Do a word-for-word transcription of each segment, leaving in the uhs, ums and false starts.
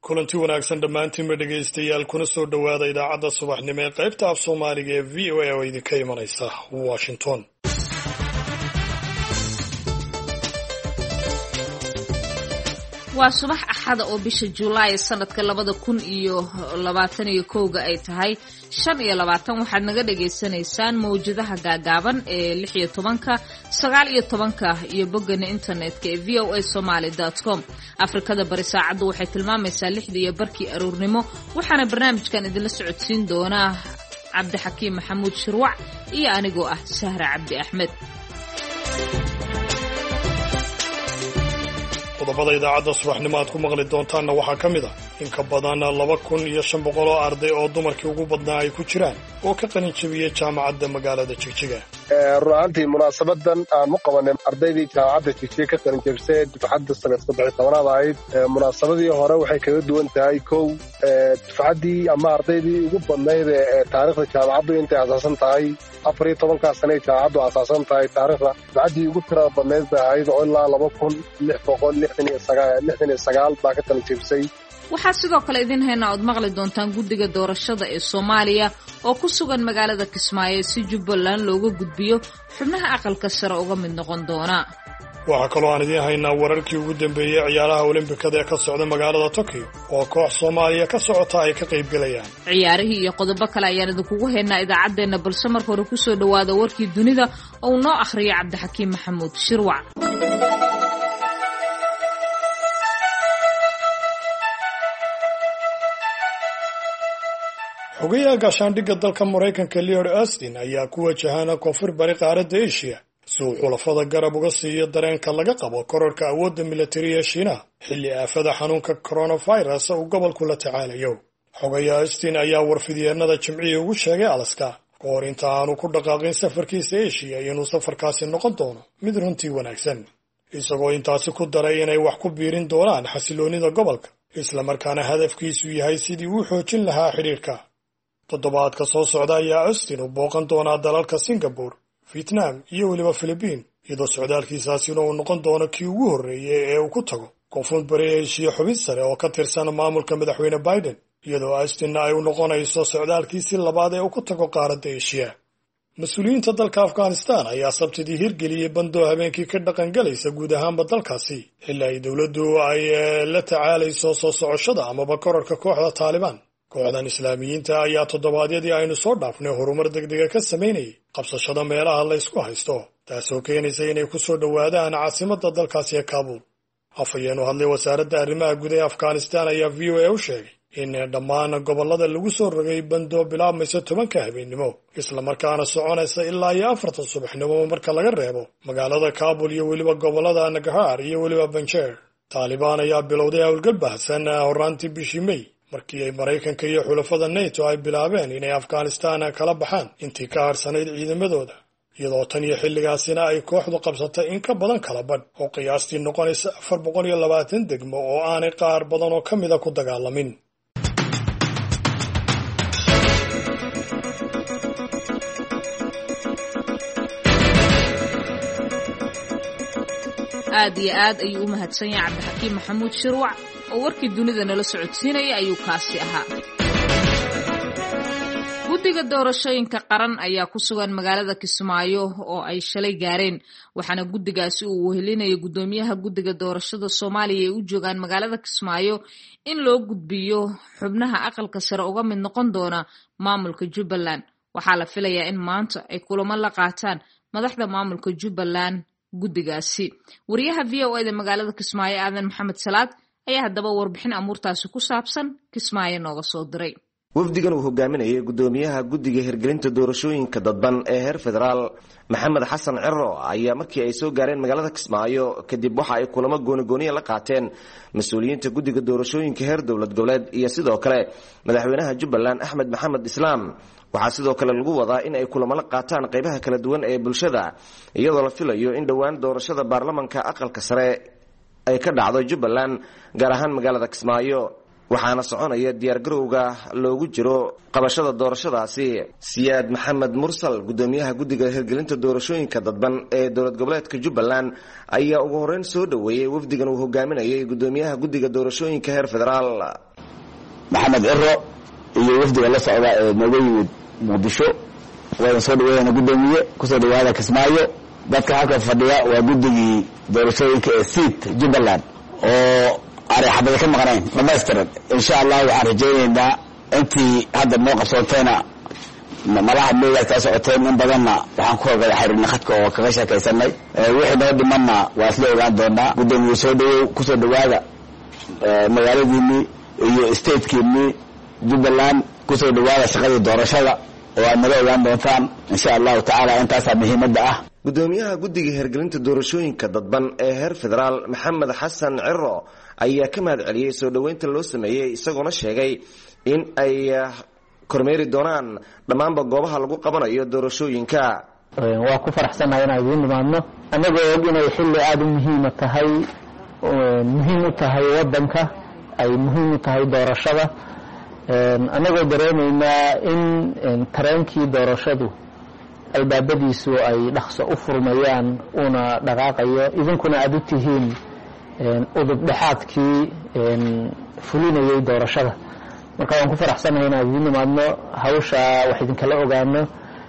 kulanti wanaagsan dhammaantiinba dhegaystayaal kuna soo dhowaada idaacadda subaxnimo ee qaybta af soomaaliga ee v o a oo idinka imanaysa washington. waa subax axada oo bisha Juulaay sanadka labada kun iyo labaatan iyo kowga ay tahay shan iyo labaatan. waxaad naga dhageysanaysaan mawjadaha gaagaaban ee lix iyo tobanka, sagaal iyo tobanka iyo bogana internetka ee v o a somali dot com. Afrikada bari saacadu waxay tilmaamaysaa lixda iyo barkii aroornimo. waxaana barnaamijkan idinla socodsiin doonaa Cabdixakiim Maxamuud Shirwac iyo anigoo ah Sahra Cabdi Axmed. qodobada idaacadda subaxnimo aad ku maqli doontaanna waxaa ka mid ah in ka badan laba kun iyo shan boqol oo arday oo dumarkii ugu badnaa ay ku jiraan oo ka qalin jabiyey jaamacadda magaalada Jigjiga. run ahaantii munaasabadan aan u qabanay ardaydii jaamacadda Jigjiga ka qalin jabisay dufcadda sanad saddex iyo tobanaad ahayd. munaasabadii hore waxay kaga duwan tahay kow dufcaddii ama ardaydii ugu badnayd ee taariikhda jaamacaddu intay asaasan tahay afar iyo tobankaa sane ee jaamacaddu asaasan tahay taariikhda dufcaddii ugu tirada badnayd bay ahayd oo ilaa laba kun lix boqol lixdan iyo sagaal baa ka qalin jabisay. waxaa sidoo kale idin haynaa ood maqli doontaan guddiga doorashada ee Soomaaliya oo ku sugan magaalada Kismaayo si Jubbaland looga gudbiyo xubnaha aqalka sare uga mid noqon doona. waxaa kaloo aan idiin haynaa wararkii ugu dambeeyey ciyaaraha Olimbikada ee ka socda magaalada Tokyo oo koox Soomaaliya ka socota ay ka qayb galayaan. ciyaarihii iyo qodobo kale ayaan idinkugu haynaa idaacadeena, balse marka hore ku soo dhawaada warkii dunida oo noo akhriyo Cabdixakiim Maxamuud Shirwac. xogayaha gaashaandhigga dalka Maraykanka Lloyd Austin ayaa ku wajahana koonfur bari qaaradda Asia si uu xulafada garab uga siiyo dareenka laga qabo kororka awoodda militari ee Shiinaha xilli aafada xanuunka coronavirus uu gobolku la tacaalayo. xogayaha Austin ayaa warfidyeennada Jimcihii ugu sheegay Alaska kahor inta aanu ku dhaqaaqin safarkiisa Asia inuu safarkaasi noqon doono mid runtii wanaagsan, isagoo intaasi ku daray inay wax ku biirin doonaan xasiloonida gobolka islamarkaana hadafkiisu yahay sidii uu xoojin lahaa xidhiirka. toddobaadka soo socda ayaa Austin u booqan doonaa dalalka Singapore, Vietnam iyo weliba Philippines, iyadoo socdaalkiisaasina uu noqon doono kii ugu horreeyay ee uu ku tago koonfur bari Asia xubin sare oo ka tirsan maamulka madaxweyne Biden, iyadoo Austinna ay u noqonayso socdaalkiisii labaad ee uu ku tago qaaradda Asia. mas-uuliyiinta dalka Afghanistan ayaa sabtidii hirgeliyey bandoo habeenkii ka dhaqan galaysa guud ahaanba dalkaasi xilli ay dowladdu ay la tacaalayso soo socoshada amaba kororka kooxda Taliban. kooxdan islaamiyiinta ayaa toddobaadyadii aynu soo dhaafnay horumar degdega ka samaynayay qabsashada meelaha la ysku haysto, taasoo keenaysa inay ku soo dhowaadaan caasimadda dalkaasi ee Kaabul. afhayeenu hadlay wasaaradda arrimaha guud ee Afghanistan ayaa v o a u sheegay in dhammaan gobollada lagu soo rogay bandoo bilaabmaysa tobanka habeennimo islamarkaana soconaysa ilaa iyo afartan subaxnimo marka laga reebo magaalada Kaabul iyo weliba gobollada Nangarhar iyo weliba Panjshir. Taalibaan ayaa bilowday howlgal baahsan horraantii bishii May markii ay Maraykanka iyo xulafada NATO ay bilaabeen inay Afghanistan kala baxaan intii ka harsanayd ciidamadooda, iyadoo tan iyo xilligaasina ay kooxdu qabsatay in ka badan kala badh oo qiyaastii noqonaysa afar boqol iyo labaatan degmo oo aanay qaar badan oo ka mida ku dagaalamin. aad iyo aad ayuu u mahadsan yahay Cabdixakiim Maxamuud Shirwac oo warkii dunida nala socodsiinaya ayuu kaasi ahaa. guddiga doorashooyinka qaran ayaa ku sugan magaalada Kismaayo oo ay shalay gaareen, waxaana guddigaasi uu wehelinaya gudoomiyaha guddiga doorashada Soomaaliya ee u joogaan magaalada Kismaayo in loo gudbiyo xubnaha aqalka sare uga mid noqon doona maamulka Jubbaland. waxaa la filayaa in maanta ay kulamo la qaataan madaxda maamulka Jubbaland guddigaasi. wariyaha v o a da magaalada Kismaayo Aadan Maxamed Salaad ayaa haddaba warbixin amuurtaasi ku saabsan Kismaayo nooga soo diray. wafdigan uu hogaaminayay gudoomiyaha guddiga hirgelinta doorashooyinka dadban ee heer federaal Maxamed Xasan Ciro ayaa markii ay soo gaareen magaalada Kismaayo kadib waxa ay kulamo gooni-gooniya la qaateen mas-uuliyiinta guddiga doorashooyinka heer dowlad goboleed iyo sidoo kale madaxweynaha Jubbaland Axmed Maxamed Islaam. waxaa sidoo kale lagu wadaa in ay kulamo la qaataan qaybaha kala duwan ee bulshada, iyadoo la filayo in dhowaan doorashada baarlamanka aqalka sare ay ka dhacdo Jubbaland gaar ahaan magaalada Kismaayo. waxaana soconaya diyaargarowga loogu jiro qabashada doorashadaasi. Siyaad Maxamed Mursal, gudoomiyaha guddiga hirgelinta doorashooyinka dadban ee dowlad goboleedka Jubbaland, ayaa ugu horeyn soo dhaweeyay wafdigan uu hogaaminayay gudoomiyaha guddiga doorashooyinka heer federaal Maxamed Ciro iyo wafdiga la socda ee nooga yimid Muqdisho. Waan soo dhaweeyay gudoomiye ku soo dhawaada Kismaayo. dadka halka fadhiya waa guddigii doorashooyinka ee Seat Jubbaland oo ari xabada ka maqnaan dhammaystiran. insha Allah waxaan rajaynaynaa intii hadda noo qabsoontayna malaha meeya ka socoteen in badanna waxaan ku ogahay xiriirna khadka oo kaga sheekaysanay wixii noo dhimanna waa isla ogaan doonaa. gudoomiye soo dhaweey ku soo dhawaada magaaladiini iyo statekiini Jubbaland ku soo dhawaada shaqadii doorashada oo aad nala ogaan doontaan insha Allah taala. intaas muhiimadda ah. gudoomiyaha guddiga hirgelinta doorashooyinka dadban ee heer federaal Maxamed Xasan Ciro ayaa ka mahad celiyay soo dhaweynta loo sameeyay, isagoona sheegay in ay kormeeri doonaan dhammaanba goobaha lagu qabanayo doorashooyinka. waa ku faraxsanahay inaan idin nimaadno annagoo og inay xilli aad u muhiim tahay muhiim u tahay waddanka, ay muhiim u tahay doorashada, annagoo dareemaynaa in tareenkii doorashadu albaabadiisu ay dhaqso u furmayaan una dhaqaaqayo, idinkuna aad u tihiin udub dhexaadkii fulinayay doorashada. marka waan ku faraxsanahay inaan idin nimaadno, hawsha wax idinkala ogaano,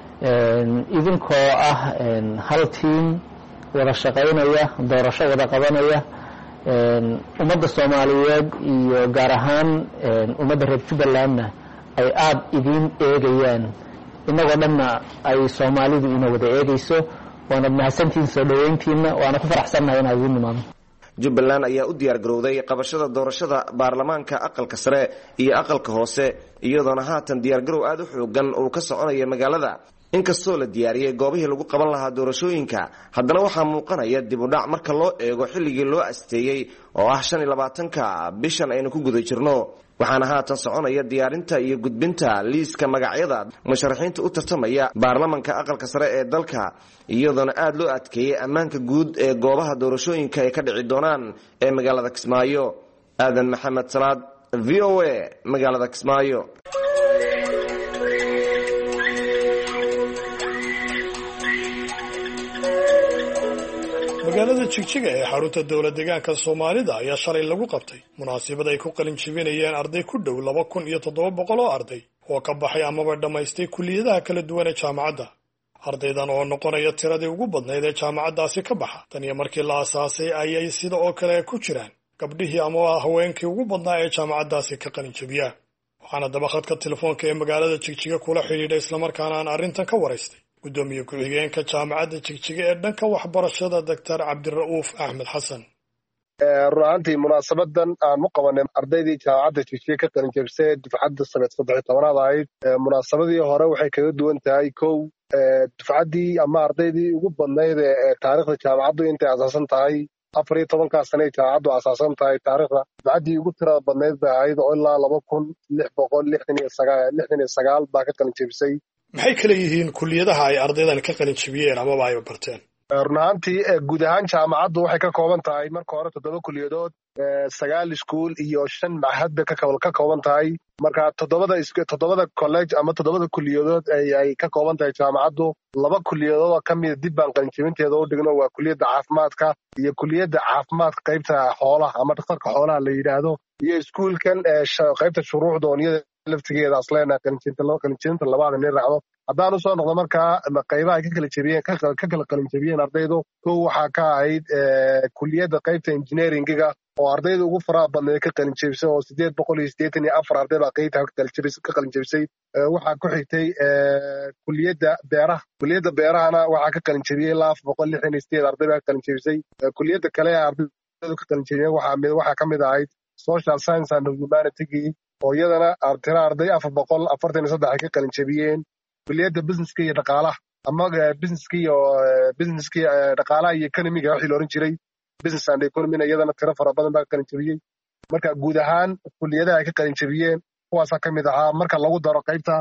idinkoo ah hal tiim wada shaqaynaya, doorasho wada qabanaya. ummadda Soomaaliyeed iyo gaar ahaan ummadda reer Jubbalandna ay aad idin eegayaan, inagoo dhanna ay Soomaalidu ina wada eegayso. waana mahadsantiin soo dhaweyntiina, waana ku faraxsanahay inaad idin nimaadno. Jubbaland ayaa u diyaar garowday qabashada doorashada baarlamaanka aqalka sare iyo aqalka hoose, iyadoona haatan diyaar garow aad u xoogan uu ka soconayo magaalada. inkastoo la diyaariyay goobihii lagu qaban lahaa doorashooyinka, haddana waxaa muuqanaya dib u dhac marka loo eego xilligii loo asteeyay oo ah shan iyo labaatanka bishan aynu ku guda jirno. waxaana haatan soconaya diyaarinta iyo gudbinta liiska magacyada musharaxiinta u tartamaya baarlamaanka aqalka sare ee dalka, iyadoona aad loo adkeeyay ammaanka guud ee goobaha doorashooyinka ay ka dhici doonaan ee magaalada Kismaayo. Aadan Maxamed Salaad, V O A, magaalada Kismaayo. magaalada Jigjiga ee xarunta dowlad deegaanka Soomaalida ayaa shalay lagu qabtay munaasabad ay ku qalin jebinayeen arday ku dhow laba kun iyo toddoba boqol oo arday oo ka baxay amaba dhammaystay kulliyadaha kala duwan ee jaamacadda. ardaydan oo noqonaya tiradii ugu badnayd ee jaamacaddaasi ka baxa tan iyo markii la aasaasay ayay sida oo kale ku jiraan gabdhihii ama haweenkii ugu badnaa ee jaamacaddaasi ka qalin jebiya. waxaana daba khadka telefoonka ee magaalada Jigjiga kula xidhiidhay islamarkaana aan arrintan ka waraystay gudoomiye ku-xigeenka jaamacadda Jigjiga ee dhanka waxbarashada Doctor Cabdirauuf Axmed Xasan. ruuxantii munaasabadan aan u qabanay ardaydii jaamacadda Jigjiga ka qalin jebisay dufcadda sanad saddex iyo tobanaad ahayd. munaasabadii hore waxay kaga duwan tahay kow dufcaddii ama ardaydii ugu badnayd ee taariikhda jaamacaddu intay asaasan tahay afar iyo tobankaa sane ee jaamacaddu asaasan tahay taariikhda dufcaddii ugu tirada badnayd bay ahayd oo ilaa laba kun lix boqol lixdan iyo sagaal lixdan iyo sagaal baa ka qalin jebisay. maxay kala yihiin kulliyadaha ay ardaydan ka qalin jebiyeen amaba ay barteen? run ahaantii guud ahaan jaamacaddu waxay ka kooban tahay marka hore toddoba kulliyadood, sagaal iskuul iyo shan machad bay ka kooban tahay. marka toddobada toddobada college ama toddobada kulliyadood ay ka kooban tahay jaamacaddu, laba kulliyadood oo ka mida dib baan qalin jebinteeda u dhigno, waa kulliyadda caafimaadka iyo kulliyadda caafimaadka qaybta xoolaha ama dhakhtarka xoolaha la yidhaahdo, iyo iskuulkan qaybta shuruucda ooniyada laftigeeda asleena qalinjebinta labaad inay raacdo. haddaan usoo noqdo markaa qaybaha ay ka kala jebiyeen ka kala qalin jebiyeen ardaydu, kow waxaa ka ahayd kulliyadda qaybta engineeringiga oo ardayda ugu faraha badneed ka qalin jebisay oo sideed boqol iyo siddeetan iyo afar arday baa qaybta ka qalin jebisay. waxaa ku xigtay kulliyadda beeraha kulliyadda beerahana waxaa ka qalin jebiyey ilaa afar boqol lixdan iyo sideed arday baa ka qalin jebisay. kulliyadda kale ee ardaydu ka qalin jebiyeen waxaa ka mid ahayd social science and humanity oo iyadana tira arday afar boqol afartan iyo saddex ay ka qalin jebiyeen. kulliyadda businesska iyo dhaqaalaha ama businesska iyo businesska dhaqaalaha iyo economiga wixii la oran jiray business and economy iyadana tiro fara badan baa ka qalin jebiyey. marka guud ahaan kulliyadaha ay ka qalin jebiyeen kuwaasaa ka mid ahaa marka lagu daro qaybta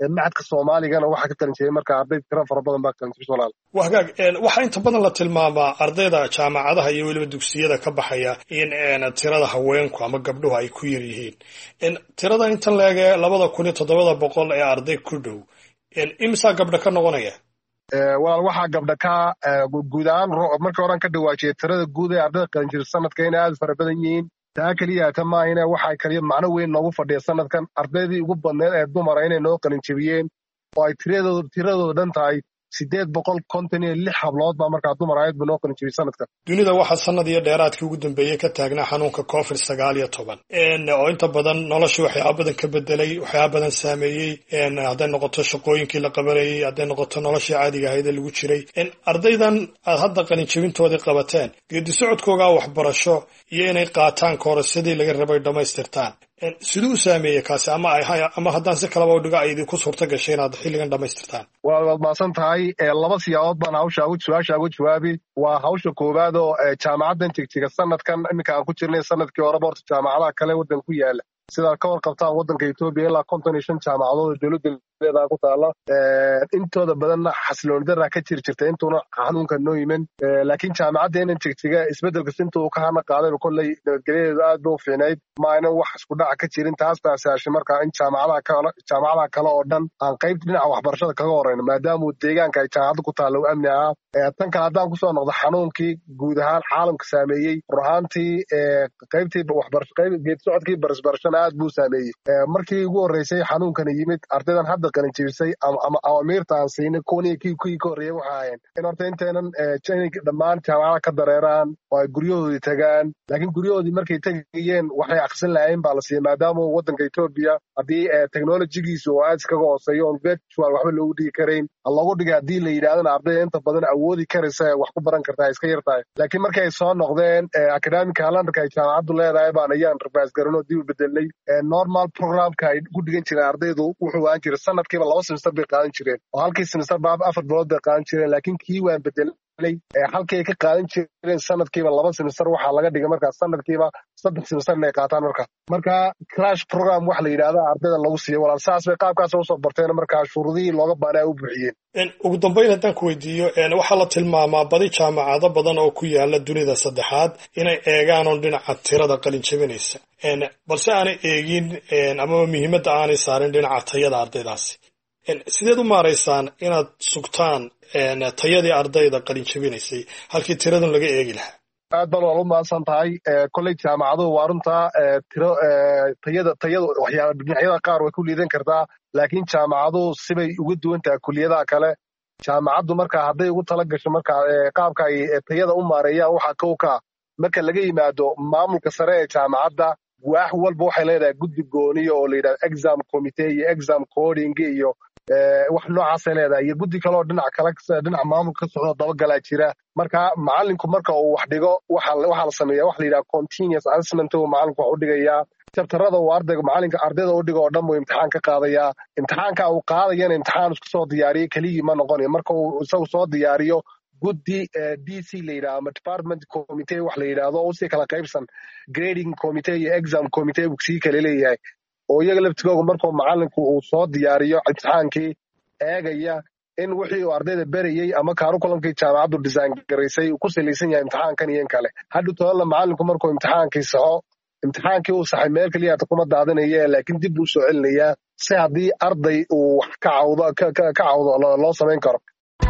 macadka Soomaaligana waxa ka qalin jabiyay marka arday tiro fara badan baa qalin jabiyay walaal wahagaag waxa inta badan la tilmaamaa ardayda jaamacadaha iyo waliba dugsiyada ka baxaya in tirada haweenku ama gabdhuhu ay ku yar yihiin in tirada intan leege laba kun iyo toddoba boqol ee arday ku dhow in imsa gabdha ka noqonaya ee walaal waxa gabdha ka guud ahaan markii hore ka dhawaajiyay tirada guud ee ardayda qalin jabiyay sanadkan aad fara badan yihiin taa kaliya tamaayna waxa kaliya macno weyn noogu fadhiya sanadkan ardaydii ugu badneed ee dumar inay noo qalin jabiyeen oo ay tiradooda tiradooda dhan tahay sideed boqol konton iyo lix hablood baa markaa dumar ahayd buu noo qalin jabiyay sanadkan dunida waxa sanad iyo dheeraadkii ugu dambeeyay ka taagnaa xanuunka covid sagaal iyo toban een oo inta badan nolosha waxyaabo badan ka bedelay waxyaabo badan saameeyay een haday noqoto shaqooyinkii la qabanayay haday noqoto nolosha caadiga ahayd ee lagu jiray in ardaydan aad hadda qalin jabintoodii qabateen geedi socodkooda waxbarasho iyo inay qaataan koorsadii laga rabay dhamaystirtaan sidoo saameeyay kaasi ama ay ama haddaan si kala u dhigo ay idinku suurta gashay inaad xilligan dhamaystirtaan waa wad maasan tahay laba siyaabood baan hawsha ugu su'aasha ugu jawaabi waa hawsha koowaad oo jaamacaddan tigtiga sanadkan iminka aan ku jirnay sanadkii hore boorta jaamacadaha kale waddan ku yaala sida ka warqabtaan waddanka Itoobiya ilaa konton iyo shan jaamacadood dawladda leedahay ku taala intooda badanna xasiloon darra ka jir jirtay intuuna xanuunka noo yimin laakiin jaamacadda tigtiga isbedelka intuu ka hana qaaday kollay nabadgelyadeedu aad buu fiicnayd ma ayna wax isku dhac ka jirin taas taasaashi marka in jaamacadaha kale jaamacadaha kale oo dhan aan qayb dhinaca waxbarashada kaga horeyno maadaama uu deegaanka ay jaamacadda ku taalo amni ah tan kale haddaan ku soo noqdo xanuunkii guud ahaan caalamka saameeyay ruhaantii qaybtii waxbarasho qayb geed socodkii barashada aad buu saameeyay markii ugu horeysay xanuunkana yimid ardaydan hadda qalin jabisay ama awaamirta aan siinay kooniyo kii kii ka horeeyay waxa ayeen in horta inteenan jaynig dhammaan jaamacadaha ka dareeraan oo ay guryahoodii tagaan laakiin guryahoodii markay tagayeen waxay aqsan lahayn baa la siiyay maadaama waddanka Itoobiya haddii technology-giisu oo aad iskaga hooseeyo on virtual waxba loogu dhigi karayn loogu dhigay haddii la yidhaahdana ardayda inta badan awoodi karaysa wax ku baran kartaa iska yartahay laakiin markay soo noqdeen academic calendarka ay jaamacaddu leedahay baan ayaan reverse garanoo dib u bedelay normal programka ay ku dhigan jireen ardaydu wuxuu aan jiray sanadkiiba laba semester bay qaadan jireen oo halkii semester baa afar bilood bay qaadan jireen laakiin kii waan bedelay halkii ay ka qaadan jireen sanadkiiba laba semester waxaa laga dhigay markaa sanadkiiba saddex semester inay qaataan markaa marka crash program wax la yidhaahda ardayda lagu siiyo walaal saas bay qaabkaas u soo barteen markaa shuruudihii looga baanay u buuxiyeen ugu dambeyn haddaan ku weydiiyo waxaa la tilmaamaa badi jaamacado badan oo ku yaala dunida saddexaad inay eegaan oo dhinaca tirada qalin jabinaysa balse aanay eegin ama muhiimadda aanay saarin dhinaca tayada ardaydaasi sideed u maaraysaan inaad sugtaan tayadii ardayda qalin jabinaysay halkii tiradan laga eegi lahaa aad baan wal u mahadsan tahay kolley jaamacaduhu waa runtaa tiro tayada tayada waxyaaba dhinacyada qaar way ku liidan kartaa laakiin jaamacaduhu sibay uga duwan tahay kulliyadaha kale jaamacaddu markaa hadday ugu tala gasho markaa qaabka ay tayada u maareeyaan waxaa kow ka marka laga yimaado maamulka sare ee jaamacadda waax walba waxay leedahay guddi gooniya oo la yidhahdo exam committee iyo exam coding iyo wax noocaasay leedahay iyo guddi kale oo dhinac kale dhinac maamulka ka socdo dabagalaa jira marka macallinku marka uu wax dhigo waxa waxaa la sameeyaa wax la yidhahdo continuous assessment uu macallinku wax u dhigayaa jabtarada uu ardayga macallinka ardayda u dhigo oo dhan buu imtixaan ka qaadayaa imtixaanka uu qaadayana imtixaan isku soo diyaariyey keligii ma noqonayo marka uu isagu soo diyaariyo guddi D C la yidhahdo ama department committee wax la yidhaahdo oo usii kala qaybsan grading committee iyo exam committee buu sii kala leeyahay oo iyaga laftigooga markuu macallinku uu soo diyaariyo imtixaankii eegaya in wixii uu ardayda berayey ama curriculumkii jaamacaddu design garaysay uu ku salaysan yahay imtixaankan iyo in kale hadhow tobanla macallinku markuu imtixaankii saxo imtixaankii uu saxay meel keliya kuma daadinaya laakiin dib buu soo celinayaa si haddii arday uu wax ka cawdo ka cawdo loo samayn karo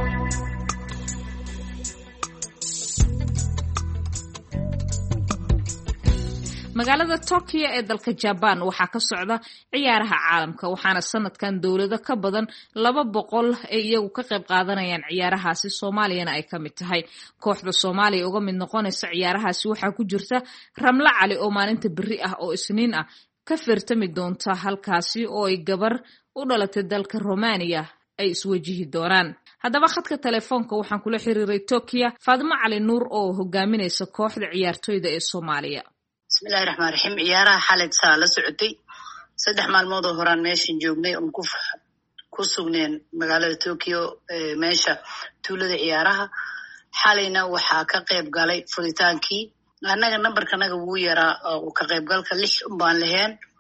magaalada Tokyo ee dalka Japan waxaa ka socda ciyaaraha caalamka waxaana sanadkan dawlado ka badan laba boqol ay iyagu ka qayb qaadanayaan ciyaarahaasi Soomaaliyana ay kamid tahay kooxda Soomaaliya uga mid noqonaysa ciyaarahaasi waxaa ku jirta Ramla Cali oo maalinta biri ah oo Isniin ah ka firtami doonta halkaasi oo ay gabar u dhalatay dalka Romania ay iswajihi doonaan haddaba khadka telefoonka waxaan kula xiriiray Tokyo Faadimo Cali Nuur oo hogaaminaysa kooxda ciyaartoyda ee Soomaaliya bismillaahir rahmaanir rahiim ciyaaraha xalad saa la socotay saddex maalmood oo horaan meeshan joognay oo ku ku sugneen magaalada Tokyo meesha tuulada ciyaaraha xalayna waxaa ka qayb galay fuditaankii annaga nambarkanaga wuu yaraa oo ka qayb galka lix baan lahayn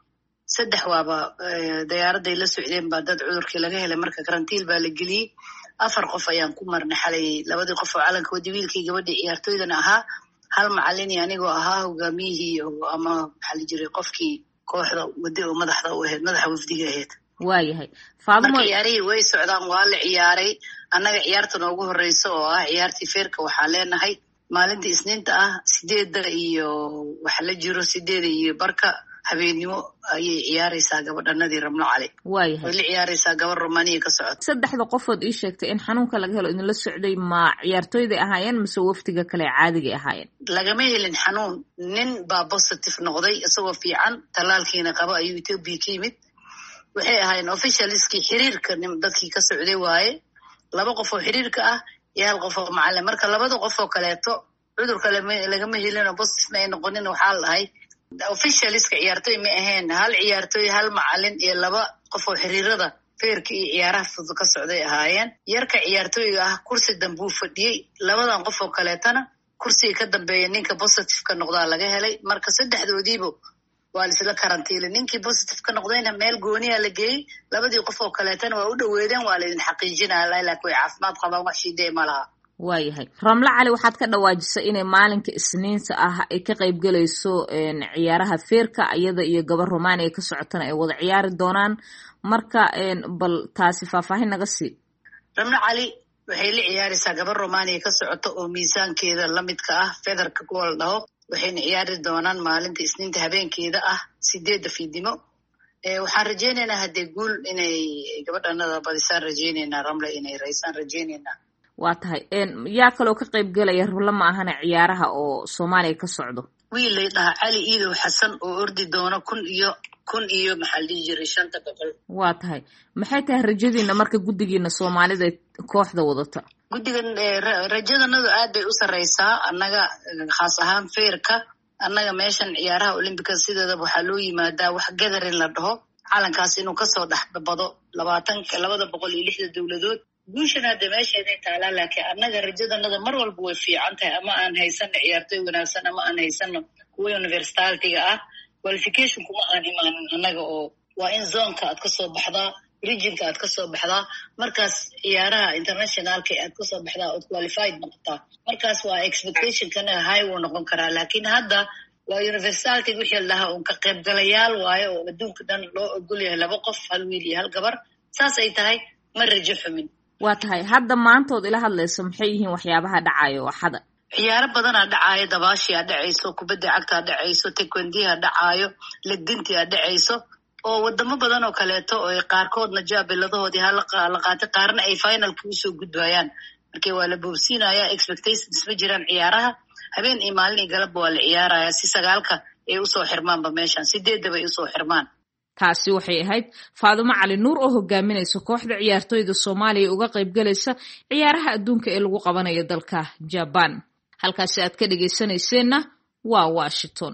saddex waaba diyaaraday la socdeen baa dad cudurkii laga helay marka karantiil baa la geliyey afar qof ayaan ku marnay xalay labadii qof oo calanka wadi wiilkii gabadhii ciyaartooydana ahaa hal macalin anigoo ahaa hogaamiyihii ama maxaa la jiray qofkii kooxda wadi oo madaxda u ahayd madaxa wafdiga ahayd waayahay marka ciyaarihii way socdaan waa la ciyaaray annaga ciyaarta noogu horeysa oo ah ciyaartii feerka waxaa leenahay maalinta isniinta ah sideedda iyo waxa la jiro sideeda iyo barka habeennimo ayay ciyaaraysaa gabadhanadii Ramlo Cali waayahay way la ciyaaraysaa gabar Romania ka socota saddexda qofood ii sheegtay in xanuunka laga helo idin la socday ma ciyaartooyda ahaayeen mise waftiga kale caadiga ahaayeen lagama helin xanuun nin baa positive noqday isagoo fiican talaalkiina qaba ayuu Ethiopia ka yimid waxay ahaayeen officialskii xiriirka dadkii ka socday waaye laba qof oo xiriirka ah iyo hal qof oo macallin marka labada qof oo kaleeto cudurka lagama helin oo positive ay noqonin waxaa la dhahay officialska ciyaartooy ma ahayn hal ciyaartooy hal macallin iyo laba qof oo xiriirada feerka iyo ciyaaraha fudud ka socday ahaayeen yarka ciyaartooyga ah kursi dambe uu fadhiyey labadan qof oo kaleetana kursiga ka dambeeya ninka positive ka noqdaa laga helay marka saddexdoodiiba waa la isla karantiilay ninkii positive ka noqdayna meel gooniya la geeyey labadii qof oo kaleetana waa u dhaweedeen waa la idin xaqiijinaya laakiin way caafimaad qabaan wax shidee ma laha waayahay Ramlo Cali waxaad ka dhawaajisay inay maalinka isniinta ah ay ka qayb galayso ciyaaraha feerka iyada iyo gabar Romania ka socotana ay wada ciyaari doonaan marka bal taasi faahfaahin naga sii Ramlo Cali waxay la ciyaaraysaa gabar Romania ka socota oo miisaankeeda la midka ah featherka kuwa la dhaho waxayna ciyaari doonaan maalinta isniinta habeenkeeda ah sideedda fiidnimo waxaan rajaynaynaa haddee guul inay gabadhanada badisaan rajaynaynaa Ramlo inay raysaan rajaynaynaa waa tahay yaa kaloo ka qayb galaya Ramlo ma ahana ciyaaraha oo Soomaaliya ka socdo wiil lay dhahaa Cali Iidow Xasan oo ordi doona kun iyo kun iyo maxaa la jiray shanta boqol waa tahay maxay tahay rajadiina marka guddigiina Soomaalida kooxda wadata guddigan rajadanadu aad bay u sareysaa annaga khaas ahaan feerka annaga meeshan ciyaaraha Olympiga sideeda waxaa loo yimaadaa wax gathering la dhaho calankaas inuu kasoo dhexbado labaatanka labada boqol iyo lixda dowladood guushan hadda meesheeday taalaa laakiin annaga rajadanada mar walba way fiican tahay ama aan haysano ciyaartooy wanaagsan ama aan haysano kuwa universitaatiga ah qualification kuma aan imaanin annaga oo waa in zonka aad kasoo baxdaa regionka aad kasoo baxdaa markaas ciyaaraha internationalka aad kasoo baxdaa ood qualified noqotaa markaas waa expectationkana high wuu noqon karaa laakiin hadda waa universitaatiga wixii la dhahaa un ka qaybgalayaal waayo oo adduunka dhan loo ogol yahay laba qof hal wiil iyo hal gabar saas ay tahay ma rajo xumin waa tahay hadda maantood ila hadlayso maxay yihiin waxyaabaha dhacayo axada ciyaaro badanaa dhacaayo dabaashiyaa dhacayso kubadda cagtaa dhacayso taekwendiha dhacaayo legdintiyaa dhacayso oo wadamo badan oo kaleeto oo qaarkoodna jaabiladahoodii hala qaatay qaarna ay finalka usoo gudbayaan markii waa la boobsiinaya expectations ma jiraan ciyaaraha habeen iyo maalin iyo galabba waa la ciyaaraya si sagaalka ay usoo xirmaanba meeshan sideedaba ay usoo xirmaan taasi waxay ahayd Faadumo Cali Nuur oo hogaaminaysa kooxda ciyaartooyda Soomaaliya uga qayb galaysa ciyaaraha adduunka ee lagu qabanayo dalka Japan halkaas aad ka dhageysanayseena waa Washington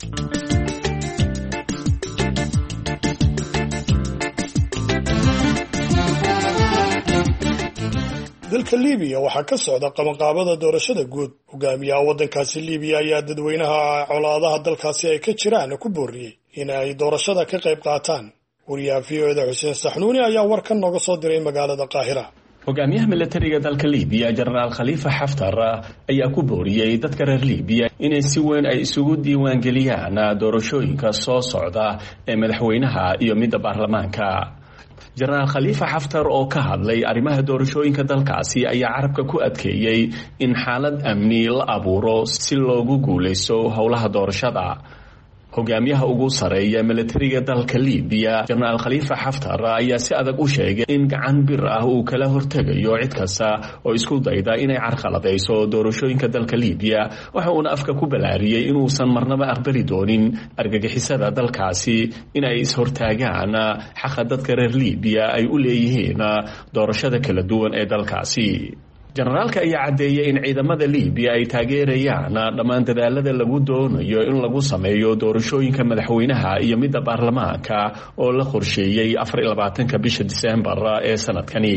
dalka Liibiya waxaa ka socda qabanqaabada doorashada guud hogaamiyaha waddankaasi Liibiya ayaa dadweynaha colaadaha dalkaasi ay ka jiraan ku booriyey in ay doorashada ka qayb qaataan wariyaha V O A da Xuseen Saxnuuni ayaa warkan nooga soo diray magaalada Qaahira hogaamiyaha militariga dalka Liibiya Generaal Khalifa Haftar ayaa ku booriyey dadka reer Liibiya inay si weyn ay isugu diiwaan geliyaan doorashooyinka soo socda ee madaxweynaha iyo midda baarlamaanka Generaal Khalifa Haftar oo ka hadlay arrimaha doorashooyinka dalkaasi ayaa carabka ku adkeeyay in xaalad amni la abuuro si loogu guuleysto howlaha doorashada hogaamiyaha ugu sareeya militariga dalka Liibiya Generaal Khalifa Haftar ayaa si adag u sheegay in gacan bir ah uu kala hortagayo cid kasta oo isku dayda inay carqaladeyso doorashooyinka dalka Liibiya waxa uu afka ku balaariyay in uusan marnaba aqbali doonin argagixisada dalkaasi in ay is hortaagaan xaqa dadka reer Liibiya ay u leeyihiin doorashada kala duwan ee dalkaasi generaalka ayaa cadeeyay in ciidamada Liibiya ay taageerayaan dhammaan dadaalada lagu doonayo in lagu sameeyo doorashooyinka madaxweynaha iyo midda baarlamaanka oo la qorsheeyay afar iyo labaatanka bisha December ee sanadkani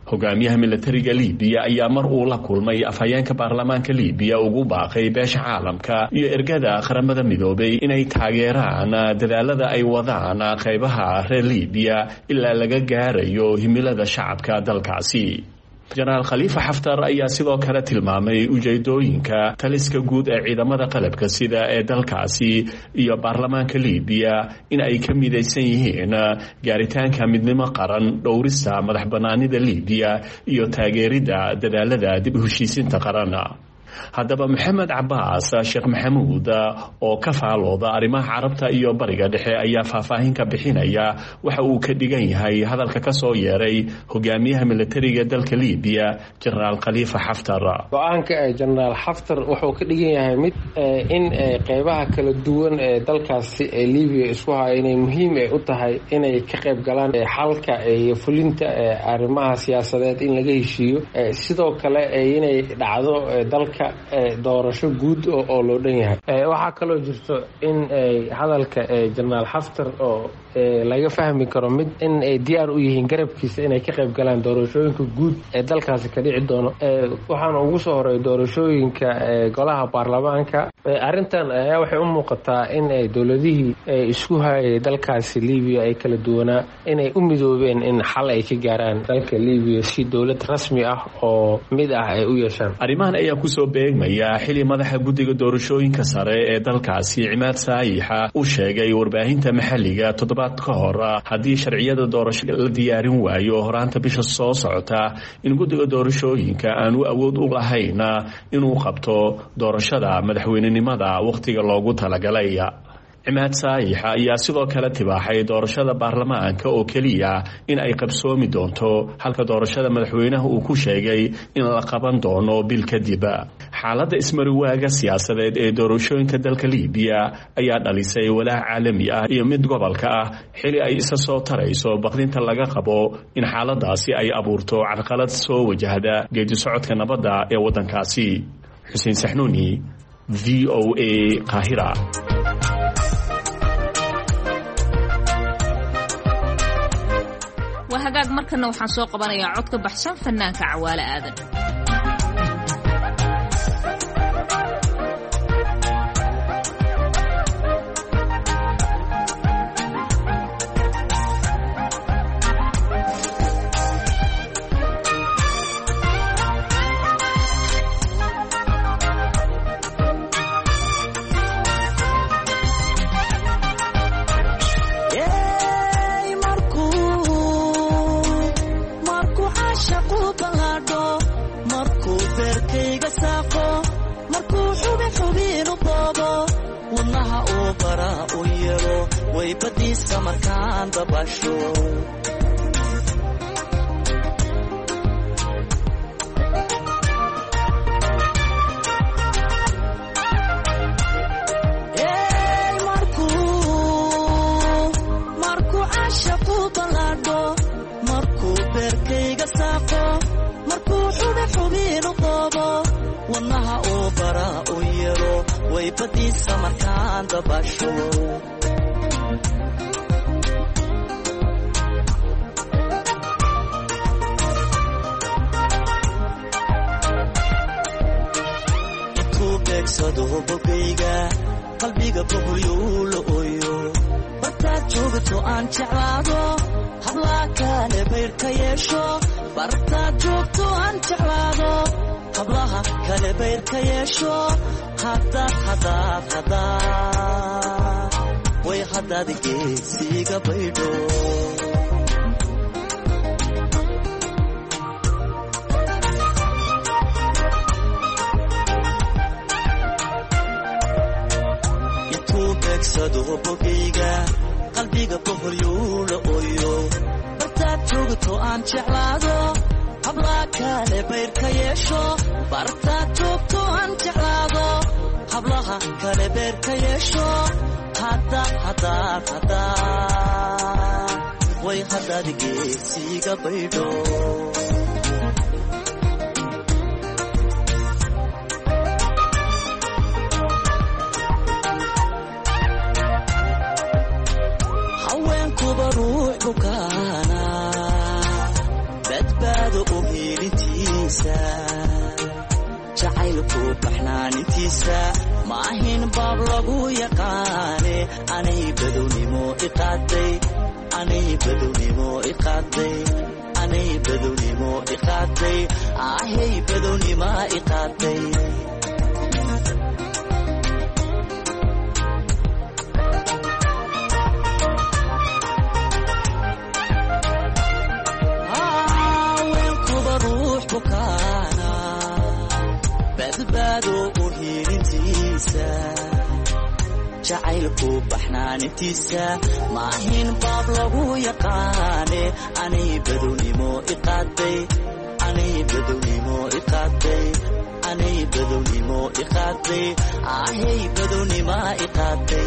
hogaamiyaha militariga liibiya ayaa mar uu la kulmay afhayeenka baarlamaanka liibiya ugu baaqay beesha caalamka iyo ergada qaramada midoobay inay taageeraan dadaalada ay wadaan qaybaha reer liibiya ilaa laga gaarayo himilada shacabka dalkaasi jenaraal khaliifa xaftar ayaa sidoo kale tilmaamay ujeedooyinka taliska guud ee ciidamada qalabka sida ee dalkaasi iyo baarlamaanka liibiya in ay ka midaysan yihiin gaaritaanka midnimo qaran dhowrista madax bannaanida liibiya iyo taageeridda dadaalada dib u heshiisinta qaran haddaba maxamed cabaas sheekh maxamuud oo ka faalooda arrimaha carabta iyo bariga dhexe ayaa faahfaahin ka bixinaya waxa uu ka dhigan yahay hadalka ka soo yeeray hogaamiyaha militariga dalka liibiya jenaraal khaliifa xaftar go-aanka ee jenaraal xaftar wuxuu ka dhigan yahay mid in qeybaha kala duwan ee dalkaasi ee liibiya isku haya inay muhiim ay u tahay inay ka qayb galaan xalka iyo fulinta arrimaha siyaasadeed in laga heshiiyo sidoo kale inay dhacdo dalka doorasho guud oo loo dhan yahay waxaa kaloo jirto in hadalka jenaraal xaftar oo laga fahmi karo mid in ay diyaar u yihiin garabkiisa inay ka qayb galaan doorashooyinka guud ee dalkaasi ka dhici doono waxaana ugu soo horeey doorashooyinka golaha baarlamaanka arrintan ayaa waxay u muuqataa in ay dowladihii isku hayay dalkaasi liibiya ay kala duwanaa inay u midoobeen in xal ay ka gaaraan dalka liibiya si dowlad rasmi ah oo mid ah ay u yeeshaan arrimahan ayaa kusoo beegmaya xili madaxa guddiga doorashooyinka sare ee dalkaasi cimaad saayixa uu sheegay warbaahinta maxalliga toddobaad ka hor haddii sharciyada doorasho la diyaarin waayo horaanta bisha soo socota in guddiga doorashooyinka aan u awood u lahayn inuu qabto doorashada madaxweynenimada wakhtiga loogu talagalay cimaad saayixa ayaa sidoo kale tibaaxay doorashada baarlamaanka oo keliya in ay qabsoomi doonto halka doorashada madaxweynaha uu ku sheegay in la qaban doono bil kadib xaaladda ismariwaaga siyaasadeed ee doorashooyinka dalka liibiya ayaa dhalisay walaac caalami ah iyo mid gobolka ah xili ay isa soo tarayso baqdinta laga qabo in xaaladaasi ay abuurto carqalad soo wajahda geedi socodka nabadda ee waddankaasi xuseen saxnuuni v o a qaahira hagaag markana waxaan soo qabanayaa cod ka baxsan fanaanka cawaale aadan haweenkuba ruux bukaana badbaado u jacaylku baxnaanintiisa maahin baab lagu yaqaane anay badownimo iqaaday anay badownimo iqaaday anay badownimo iqaaday ahay badownimo iqaaday badbaado u hiilintiisa jacaylku baxnaanintiisa maahin baab lagu yaqaane anay badownimo iqaaday anay badownimo iqaaday anay badownimo iqaaday ahay badownimo iqaaday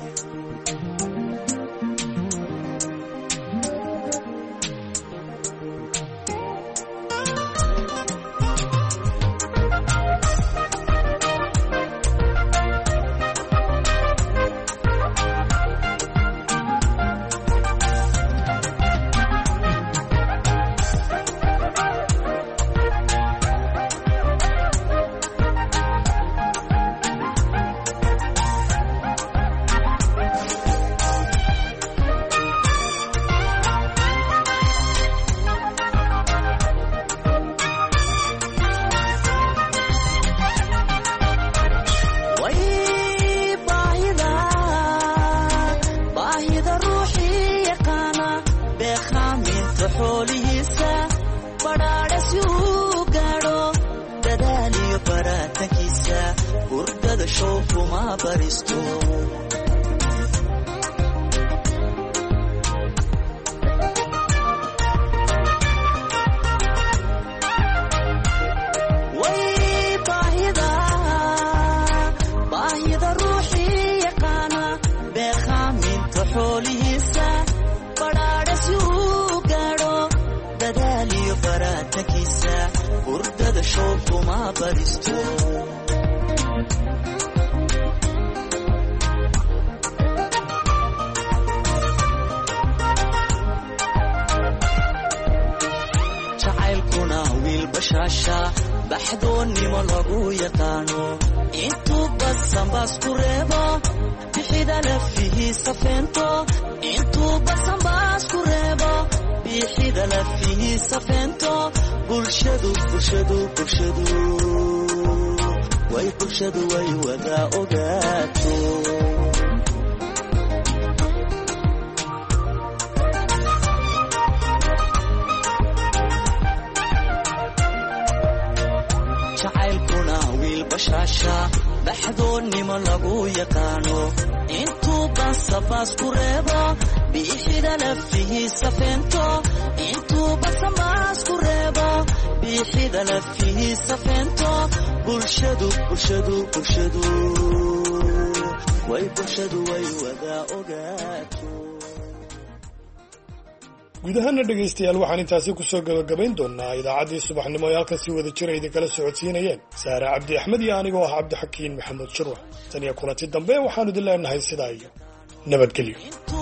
guud ahaana dhegaystayaal waxaan intaasi kusoo gabagabayn doonaa idaacaddii subaxnimo ee halkan si wada jira idinkala socodsiinayeen saare cabdi axmed iyo anigoo ah cabdixakiin maxamuud shirwa tan iyo kulanti dambe waxaanu idin leenahay sidaa iyo nabadgelyo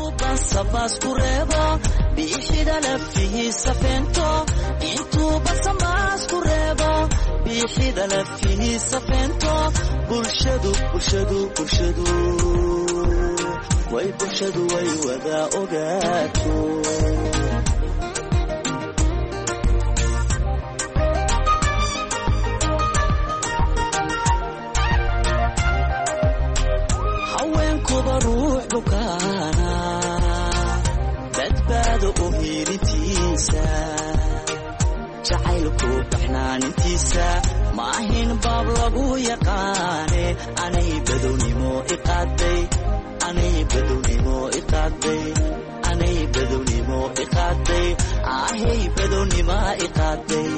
ruux bukaana badbaado u hiilintiisa jacaylku baxnaanintiisa maahin baab lagu yaqaane anay badownimo iqaaday anay badownimo iqaaday anay badownimo iqaaday ahay badownimo iqaaday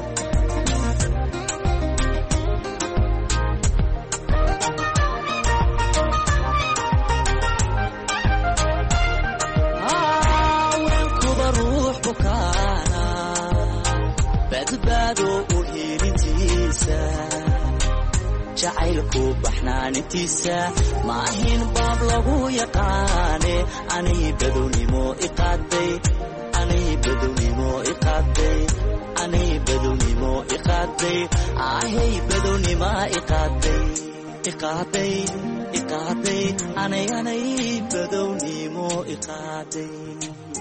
badbaado u hiilintiisa jacaylku baxnaanintiisa maahin baab lagu yaqaane anay badownimo iqaaday anay badownimo iqaaday anay badownimo iqaaday ahay badownimo iqaaday iqaaday iqaaday anay anay badownimo iqaaday